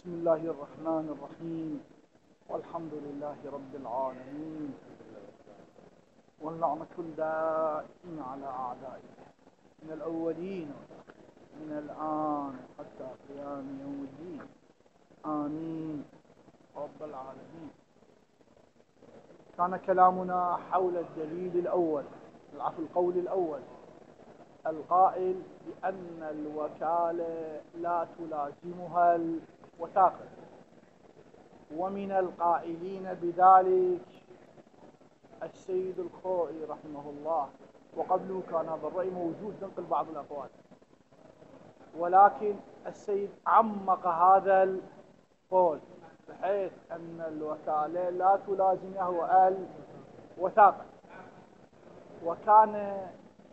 بسم الله الرحمن الرحيم والحمد لله رب العالمين واللعنة الدائمة على أعدائه من الأولين من الآن حتى قيام يوم الدين آمين رب العالمين. كان كلامنا حول الدليل الأول القول الأول القائل بأن الوكالة لا تلازمها الوثاقة، ومن القائلين بذلك السيد الخوئي رحمه الله، وقبله كان هذا الرأي موجود ننقل بعض الأقوال، ولكن السيد عمق هذا القول بحيث أن الوكالة لا تلازمه الوثاقة. وكان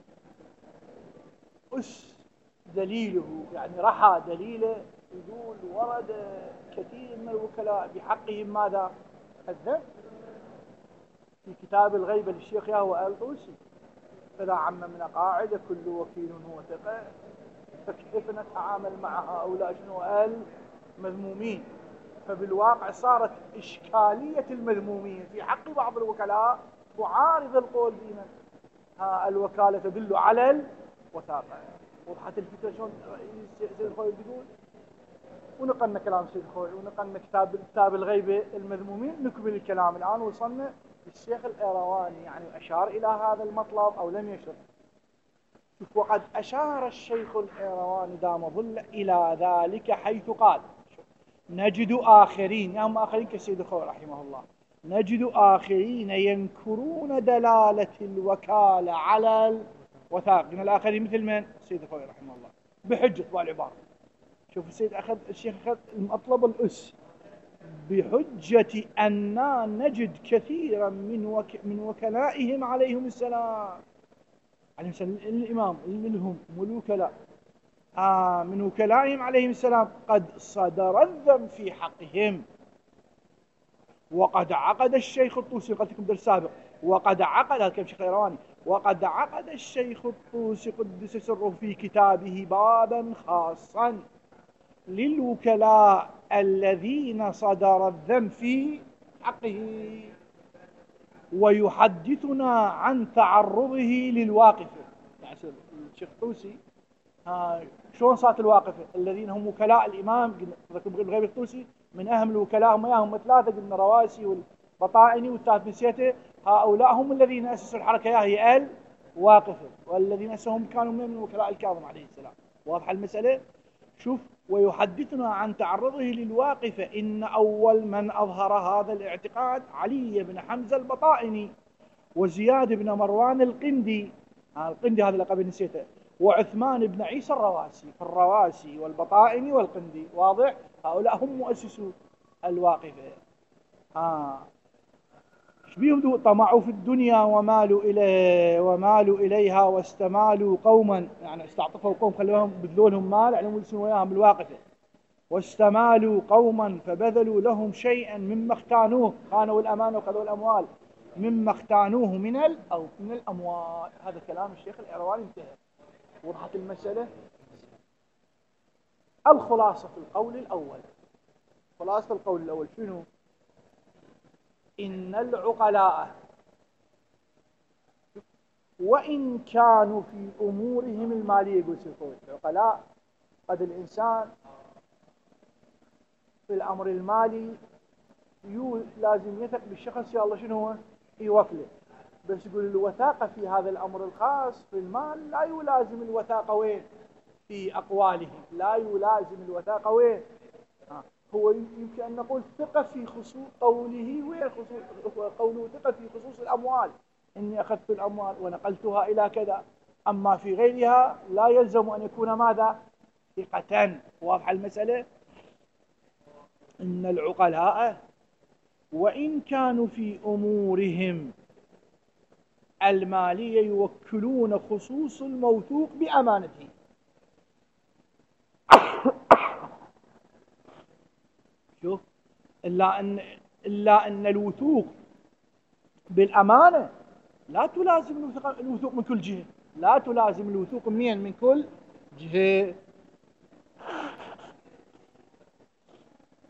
دليله يعني رحى دليله يقول ورد كثير من الوكلاء بحقهم ماذا؟ الذنب في كتاب الغيبة للشيخ ياهو آل طوسي، فلا عم من قاعدة كل وكيل هو ثقة، فكيف نتعامل مع هؤلاء شنو المذمومين؟ فبالواقع صارت إشكالية المذمومين في حق بعض الوكلاء تعارض القول بنا الوكالة تدل على الوثاقة. وضحت الفكرة شلون السيد الخوئي بيقول؟ ونقلنا كلام السيد الخوئي ونقلنا كتاب الغيبة المذمومين. نكمل الكلام الآن. وصلنا للشيخ القيرواني، يعني أشار إلى هذا المطلب أو لم يشر؟ وقد أشار الشيخ القيرواني دام ظل إلى ذلك حيث قال: نجد آخرين، يعني آخرين كالسيد الخوئي رحمه الله، نجد آخرين ينكرون دلالة الوكالة على الوثاق. من الآخرين مثل من؟ السيد الخوئي رحمه الله بحجة والعبارة. شوف الشيخ أخذ المطلب الأس بحجة أننا نجد كثيرا من وكلائهم عليهم السلام، عليهم السلام الإمام منهم الوكلاء من وكلائهم عليهم السلام قد صدر الذنب في حقهم. وقد عقد الشيخ الطوسي، قلت لكم درس سابق، وقد عقد، هذا كلام الشيخ القيرواني، وقد عقد الشيخ الطوسي قدس سره في كتابه بابا خاصا للوكلاء الذين صدر الذنب في حقه، ويحدثنا عن تعرضه للواقفة. يعني الشيخ الطوسي شلون صارت الواقفة؟ الذين هم وكلاء الإمام بالغيب الطوسي، من أهم الوكلاء هم ثلاثة، قلنا رواسي والبطائني والثالث نسيته. هؤلاء هم الذين أسسوا الحركة هي الواقفة، والذين أسسهم كانوا من وكلاء الكاظم عليه السلام. واضحة المسألة؟ شوف، ويحدثنا عن تعرضه للواقفة. إن أول من أظهر هذا الاعتقاد علي بن حمزة البطائني، وزياد بن مروان القندي، القندي هذا لقب نسيته، وعثمان بن عيسى الرواسي. فالرواسي والبطائني والقندي، واضح؟ هؤلاء هم مؤسسو الواقفة. شبيهم طمعوا في الدنيا ومالوا إليها واستمالوا قوما، يعني استعطفوا قوم خلوهم بذلوا لهم مال يعني يلسنوا وياهم الواقفة. واستمالوا قوما فبذلوا لهم شيئا مما اختانوه، خانوا الأمان وخذوا الأموال مما اختانوه من الأموال. هذا كلام الشيخ القيرواني انتهى. وضحت المسألة؟ الخلاصة في القول الأول، خلاصة القول الأول شنو؟ إن العقلاء وإن كانوا في أمورهم المالية، يقول سيكون العقلاء قد الإنسان في الأمر المالي لازم يثق بالشخص يا الله شنو هو يوكله، بس يقول الوثاقة في هذا الأمر الخاص في المال لا يلازم الوثاقة وين؟ في أقوالهم لا يلازم الوثاقة وين؟ هو يمكن أن نقول ثقة في خصوص قوله، وين قوله ثقة في خصوص الأموال، إني أخذت الأموال ونقلتها إلى كذا، أما في غيرها لا يلزم أن يكون ماذا؟ ثقة. واضحة المسألة؟ إن العقلاء وإن كانوا في أمورهم المالية يوكلون خصوص الموثوق بأمانته. شوف، إلا أن الوثوق بالأمانة لا تلازم الوثوق من كل جهة، لا تلازم الوثوق من كل جهة.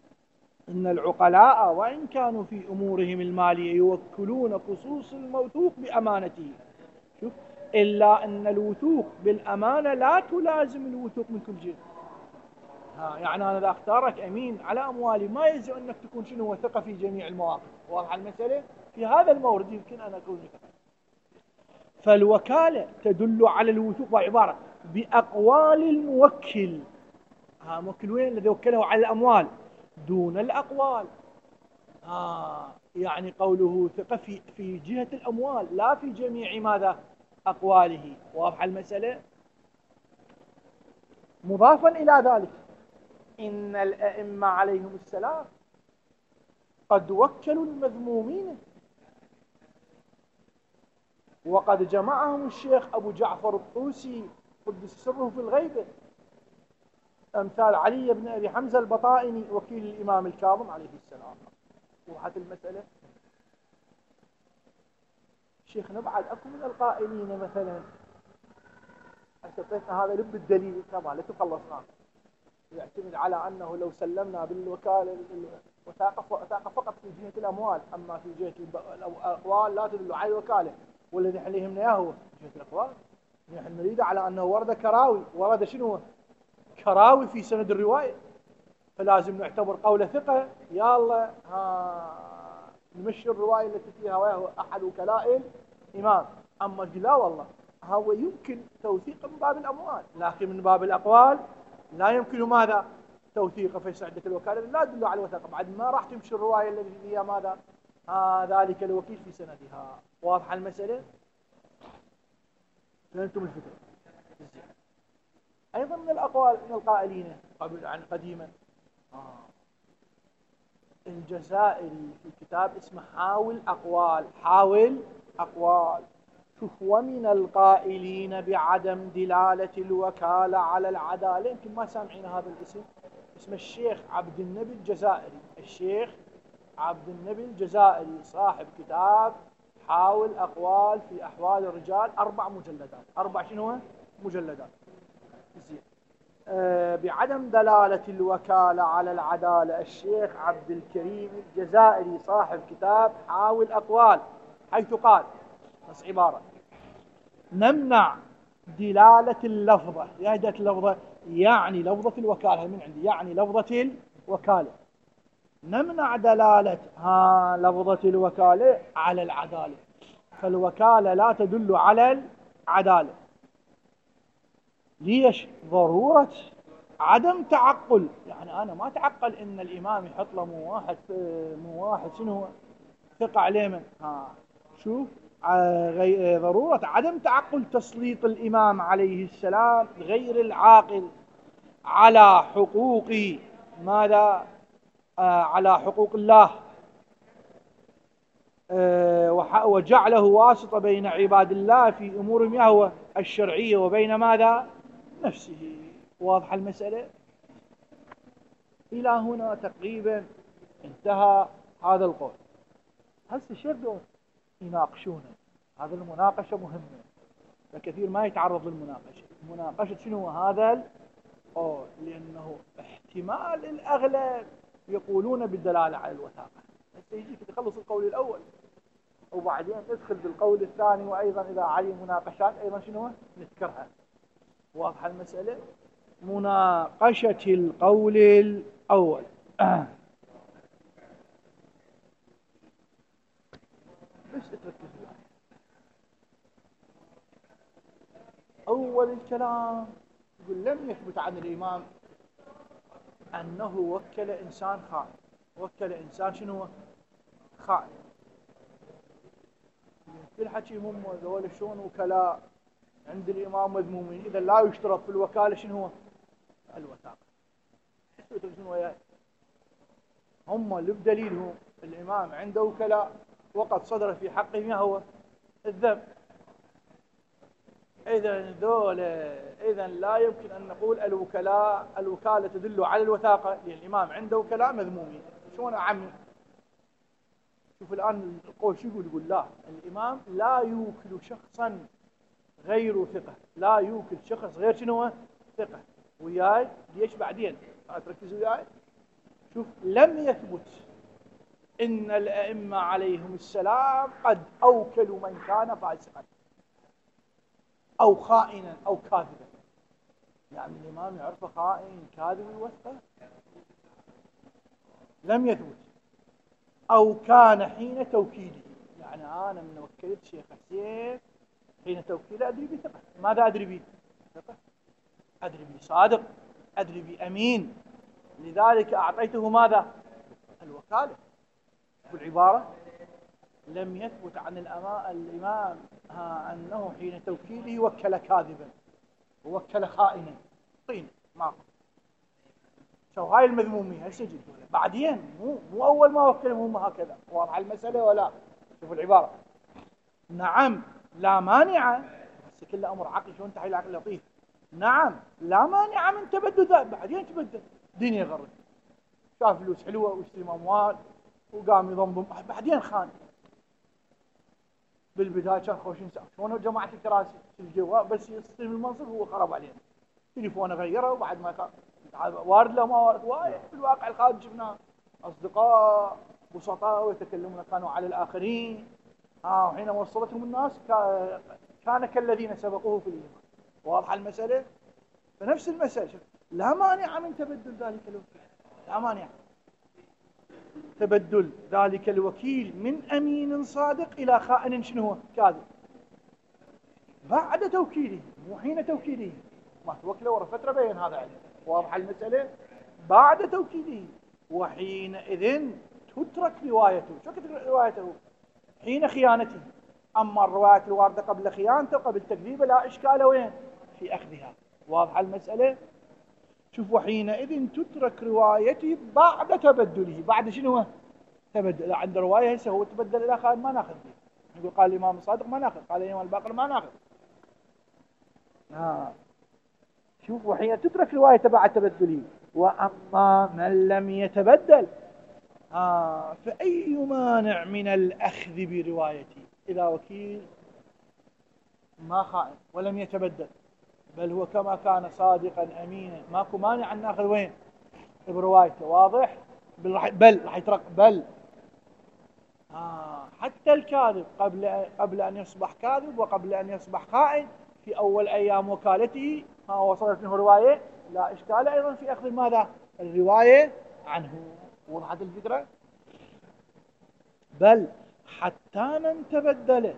إن العقلاء وإن كانوا في أمورهم المالية يوكلون خصوص الموثوق بأمانته. شوف، إلا أن الوثوق بالأمانة لا تلازم الوثوق من كل جهة. يعني أنا إذا أختارك أمين على أموالي ما يلزم أنك تكون شنو ثقة في جميع المواقف. واضحة المسألة؟ في هذا المورد يمكن أن أكون ثقة. فالوكالة تدل على الوثوق بعبارة بأقوال الموكل. موكل وين؟ الذي وكله على الأموال دون الأقوال. يعني قوله ثقة في جهة الأموال لا في جميع ماذا؟ أقواله. واضحة المسألة؟ مضافا إلى ذلك إن الأئمة عليهم السلام قد وكلوا المذمومين، وقد جمعهم الشيخ أبو جعفر الطوسي قدس سره في الغيبة، أمثال علي بن أبي حمزة البطائني وكيل الإمام الكاظم عليه السلام. وضحت المسألة؟ شيخ نبعد أكو من القائلين مثلا أستطيعنا هذا لب الدليل كما لا تخلصنا، يعتمد على أنه لو سلمنا بالوكالة وثاقة فقط في جهة الأموال، أما في جهة الأقوال لا تدل على الوكالة. والذي احنا يهمنا اياه هو جهة الأقوال. نحن نريد على أنه ورد كراوي، ورد شنو كراوي في سند الرواية، فلازم نعتبر قوله ثقة. يا الله نمشي الرواية التي فيها وهو أحد وكلاء الإمام. أما لا والله هو يمكن توثيق من باب الأموال، لكن من باب الأقوال لا يمكن ماذا؟ توثيقه. في سعدة الوكالة لا تدل على الوثاقة، بعد ما راح تمشي الرواية التي فيها ماذا؟ ذلك الوكيل في سندها. واضحة المسألة؟ فهمتم الفكرة؟ أيضا من الأقوال من القائلين عن قديما الجزائري في كتاب اسمه حاول أقوال. حاول أقوال. شوف، ومن القائلين بعدم دلالة الوكالة على العدالة. يمكن ما سامعين هذا الاسم، اسمه الشيخ عبد النبي الجزائري. الشيخ عبد النبي الجزائري صاحب كتاب حاول أقوال في أحوال الرجال، 4 مجلدات. 4 شنو مجلدات؟ زين. بعدم دلالة الوكالة على العدالة. الشيخ عبد الكريم الجزائري صاحب كتاب حاول أقوال، حيث قال بس عبارة: نمنع دلالة اللفظة. يا هداية اللفظة يعني لفظة الوكالة من عندي، يعني لفظة الوكالة. نمنع دلالة لفظة الوكالة على العدالة، فالوكالة لا تدل على العدالة. ليش؟ ضرورة عدم تعقل. يعني أنا ما أتعقل إن الإمام يحط له مو واحد شنو ثقة عليه من شوف، ضرورة عدم تعقل تسليط الإمام عليه السلام غير العاقل على حقوق ماذا؟ على حقوق الله، وجعله واسطة بين عباد الله في أمورهم هو الشرعية وبين ماذا؟ نفسه. واضح المسألة؟ إلى هنا تقريبا انتهى هذا القول. هسه شردوا يناقشونه. هذا المناقشة مهمة، فكثير ما يتعرض للمناقشة. مناقشة شنو هذا القول؟ لأنه احتمال الأغلب يقولون بالدلالة على الوثاقة. هسه يجيك تخلص القول الأول وبعدين ندخل بالقول الثاني، وأيضا إذا عليه مناقشات أيضا شنو نذكرها. واضحة المسألة؟ مناقشة القول الأول. بس تركز معي. أول الكلام يقول لم يثبت عن الإمام أنه وكل إنسان خائن. وكل إنسان شنو خائن. كل حكي هم ذول شلون وكلاء عند الإمام مذمومين، إذا لا يشترط في الوكالة شنو الوثاقة. شنو وياي؟ هم اللي بدليلهم الإمام عنده وكلاء وقد صدر في حقهم هو الذنب. إذا لا يمكن أن نقول الوكالة تدل على الوثاقة، لأن الإمام عنده وكلاء مذمومين. شلون أعمم؟ شوف الآن القول شو يقول؟ لا، الإمام لا يوكل شخصا غير ثقة. لا يوكل شخص غير شنو ثقة. وياي ليش بعدين؟ تركزوا وياي. شوف لم يثبت إن الأئمة عليهم السلام قد أوكلوا من كان فاسقا أو خائنا أو كاذبا. يعني الإمام يعرفه خائن كاذب يوثقه؟ لم يثبت. أو كان حين توكيله، يعني أنا من وكلت شيخ حسين حين توكيله أدري بثقة. ماذا أدري به؟ ثقة. أدري به صادق، أدري به أمين، لذلك أعطيته ماذا؟ الوكالة. بالعبارة لم يثبت عن الإمام أنه حين توكيله وكل كاذبا ووكل خائنا طين ما شو هاي المذمومية هسه جدوا بعدين، مو أول ما وكلهم هم هكذا. واضح المسألة ولا؟ شوفوا العبارة. نعم لا مانع، بس كله أمر عقل. شلون تحيل العقل لطيف. نعم لا مانع من تبدد ذلك، بعدين تبدل دنيا غرق، شاف فلوس حلوة واشتري أموال وقام يضمضم، بعدين خان. بالبداية كان خوشين ساعة شلون جماعة الكراسي الجواب بس يستلم المنصب هو خرب علينا، تليفونه غيره وبعد ما كان وارد له ما وارد. وايد في الواقع الخارج شفناه أصدقاء بسطاء ويتكلمون كانوا على الآخرين، وحين وصلتهم الناس كان كالذين سبقوه في الإيمان. واضحة المسألة؟ فنفس المسألة لا مانع من تبدل ذلك الوكيل، لا مانع تبدل ذلك الوكيل من أمين صادق إلى خائن شنو هو؟ كاذب، بعد توكيله مو حين توكيله. ما توكله ورا فترة بين هذا علم. واضحة المسألة؟ بعد توكيده، وحينئذ تترك روايته. شو تترك روايته؟ حين خيانته. أما الرواية الواردة قبل خيانته وقبل تكذيبه لا إشكال وين؟ في أخذها. واضحة المسألة؟ شوف وحينئذ تترك روايته بعد تبدله. بعد شنو؟ تبدل. عند رواية هسه هو تبدل إلى خائن ما ناخذ به. نقول قال الإمام الصادق ما ناخذ، قال الإمام الباقر ما ناخذ. شوف وحين تترك روايته بعد تبدله. وأما من لم يتبدل فأي مانع من الأخذ بروايته إذا وكيل ما خائن ولم يتبدل، بل هو كما كان صادقا أمينا، ماكو مانع أن نأخذ وين؟ بروايته. واضح؟ بل راح يترك بل حتى الكاذب قبل أن يصبح كاذب وقبل أن يصبح خائن في أول أيام وكالته وصلت منه رواية لا إشكال أيضا في أخذ ماذا؟ الرواية عنه. وضحت الفكرة؟ بل حتى من تبدل،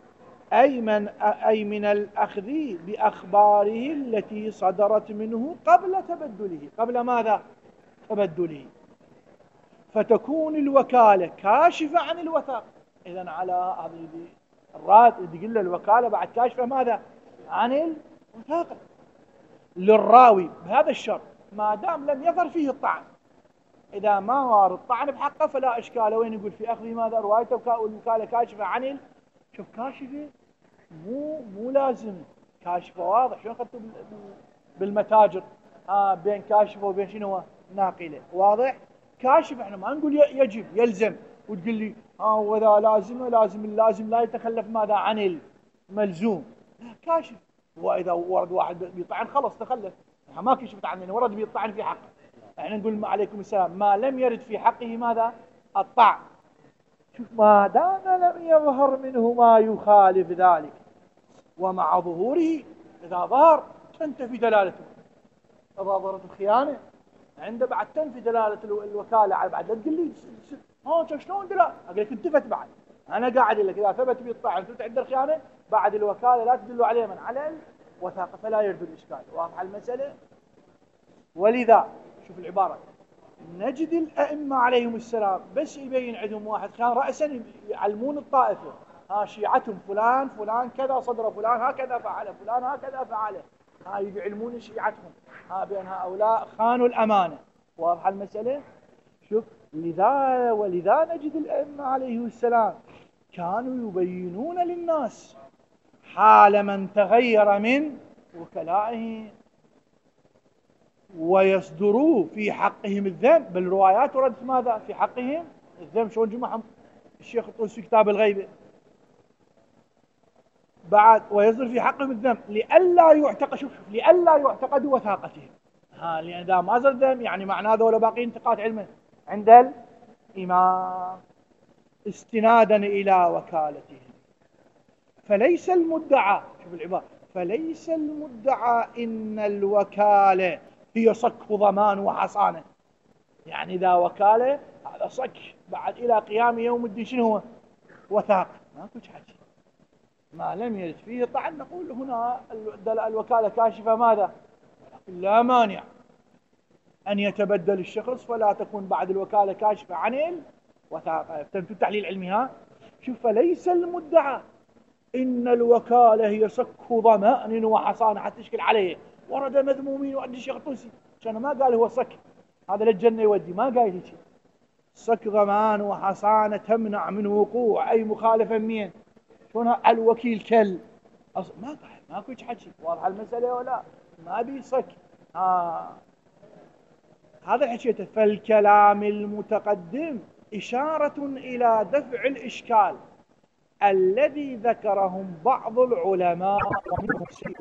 أي من الأخذ بأخباره التي صدرت منه قبل تبدله. قبل ماذا؟ تبدله. فتكون الوكالة كاشفة عن الوثاق. إذن على هذه الراد اللي قلنا الوكالة بعد كاشفة ماذا؟ عن الوثاقة للراوي بهذا الشرط ما دام لم يظهر فيه الطعن. إذا ما وارد الطعن بحقه فلا إشكال وين. يقول في أخذ ماذا؟ روايته والوكالة كاشفة عن شوف كاشفة مو لازم كاشفة. واضح؟ شلون أخذته بالمتاجر بين كاشفة وبين شنو؟ ناقلة. واضح؟ كاشف احنا ما نقول يجب يلزم وتقول لي وذا لازم اللازم لا يتخلف ماذا عن الملزوم. لا كاشف. واذا ورد واحد بيطعن خلص تخلف، احنا ما كشفت عنه ورد بيطعن في حقه، احنا نقول عليكم السلام ما لم يرد في حقه ماذا؟ الطعن. شوف ما دام لم يظهر منه ما يخالف ذلك، ومع ظهوره إذا ظهر تنتفي دلالته. إذا ظهرت الخيانة عنده بعد تنفي دلالة الوكالة على بعد. لا تقول لي شلون دلالة؟ أقول لك انتفت بعد. أنا قاعد لك إذا ثبت بالطعن ثبت عند الخيانة بعد الوكالة لا تدلوا عليه من على الوثاقة فلا يرد الإشكال. واضح المسألة؟ ولذا شوف العبارة نجد الأئمة عليهم السلام بس يبين عندهم واحد خيان رأسا يعلمون الطائفة شيعتهم فلان كذا صدر فلان هكذا فعله فلان هكذا فعله يعلمون شيعتهم بأن هؤلاء خانوا الأمانة. واضح المسألة؟ شوف ولذا نجد الأئمة عليهم السلام كانوا يبينون للناس حال من تغير من وكلائهم ويصدروا في حقهم الذنب. بل روايات وردت ماذا؟ في حقهم الذنب. شلون جمعهم الشيخ الطوسي في كتاب الغيبة بعد ويصدر في حقهم الذنب لئلا يعتقد. شوف لئلا يعتقدوا وثاقتهم. لأن إذا ما صار ذنب يعني معناه ذولا باقين ثقات علمه عند الإمام استنادا إلى وكالته. فليس المدعى، شوف العبارة، فليس المدعى إن الوكالة هي صك ضمان وحصانة. يعني إذا وكالة هذا صك بعد إلى قيام يوم الدين شنو هو؟ وثاق. ماكو حكي، ما لم يرد فيه طعن نقول هنا الوكالة كاشفة ماذا؟ ولكن لا مانع أن يتبدل الشخص فلا تكون بعد الوكالة كاشفة عن الوثاقة. تنتو التحليل العلمي ها؟ شوف، فليس المدعى إن الوكالة هي صك ضمان وحصانة حتى تشكل عليه. ورد مذمومين وعند الشيخ الطوسي كان ما قال هو صك هذا للجنة يودي، ما قال هيك. صك ضمان وحصانة تمنع من وقوع أي مخالفة مين؟ شلون الوكيل كل ما قال، ماكو حكي. واضحة المسألة ولا؟ ما بي صك. هذا حكيته. فالكلام المتقدم إشارة إلى دفع الإشكال الذي ذكرهم بعض العلماء ومنهم سيد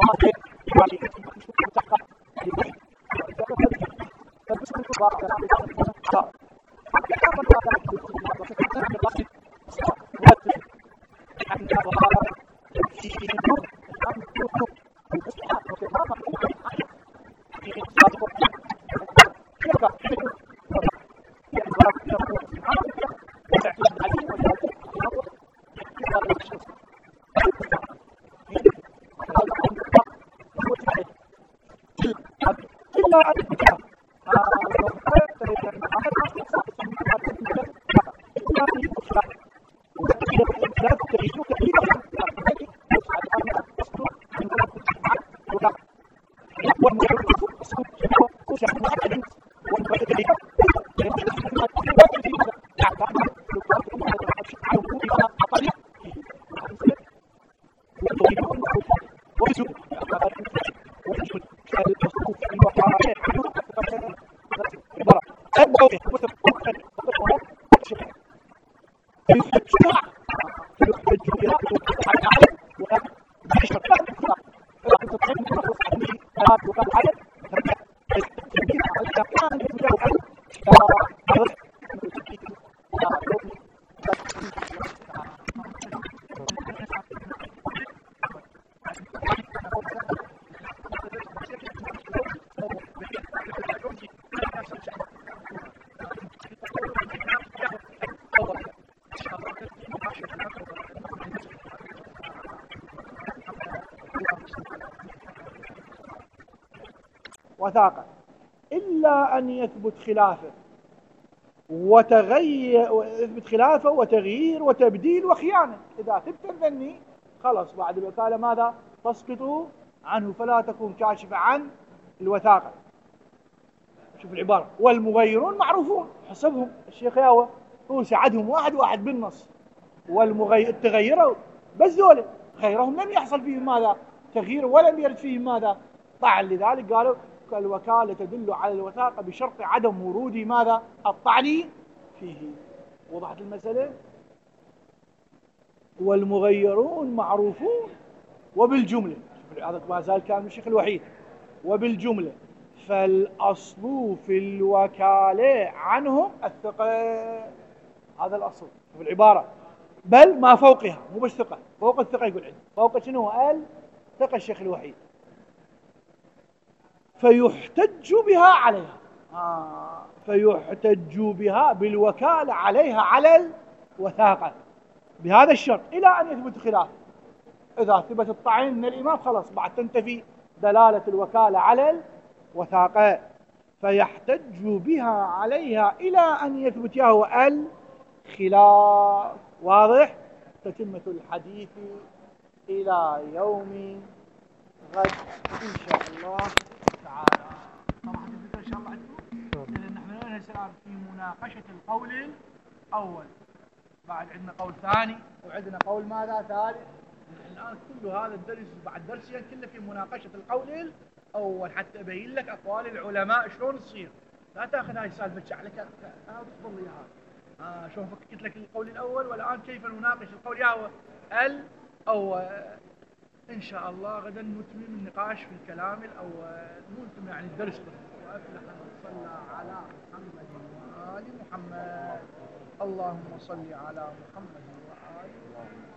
Gracias. وثاقة إلا أن يثبت خلافه وتغيير وتبديل وخيانة. إذا ثبت الذني خلاص بعد الوكالة ماذا؟ تسقط عنه، فلا تكون كاشفة عن الوثاقة. شوف العبارة: والمغيرون معروفون، حسبهم الشيخ ياوه هو سعدهم واحد واحد بالنص. تغيروا بس ذولا غيرهم لم يحصل فيهم ماذا؟ تغيير، ولم يرد فيهم ماذا؟ طعن. لذلك قالوا الوكالة تدل على الوثاقة بشرط عدم ورود ماذا؟ الطعن فيه. وضحت المسألة؟ والمغيرون معروفون وبالجملة، هذا ما زال كان الشيخ الوحيد، وبالجملة فالأصل في الوكالة عنهم الثقة. هذا الأصل في العبارة، بل ما فوقها، مو بس ثقة، فوق الثقة. يقول عندي فوق شنو؟ الثقة الشيخ الوحيد. فيحتج بها عليها، فيحتج بها بالوكالة عليها على الوثاقة بهذا الشرط إلى أن يثبت خلاف. إذا ثبت الطعن من الإمام خلاص بعد تنتفي دلالة الوكالة على الوثاقة. فيحتج بها عليها إلى أن يثبت يهو الخلاف. واضح؟ تتمة الحديث إلى يوم غد إن شاء الله تعالى. طبعا الفكرة إن شاء الله عندكم، لأن نحن الآن في مناقشة القول الأول، بعد عندنا قول ثاني وعندنا قول ماذا؟ ثالث. الآن كل هذا الدرس بعد درسين كله في مناقشة القول الأول، حتى أبين لك أقوال العلماء شلون تصير. لا تأخذ هاي السالفة تشعلك تصبر لي هذا. شلون فكيت لك القول الأول، والآن كيف نناقش القول الأول. إن شاء الله غدا نتمم النقاش في الكلام الأول، نتمم يعني الدرس كله. وأفلح من صلى على محمد وآل محمد. اللهم صل على محمد وآل محمد.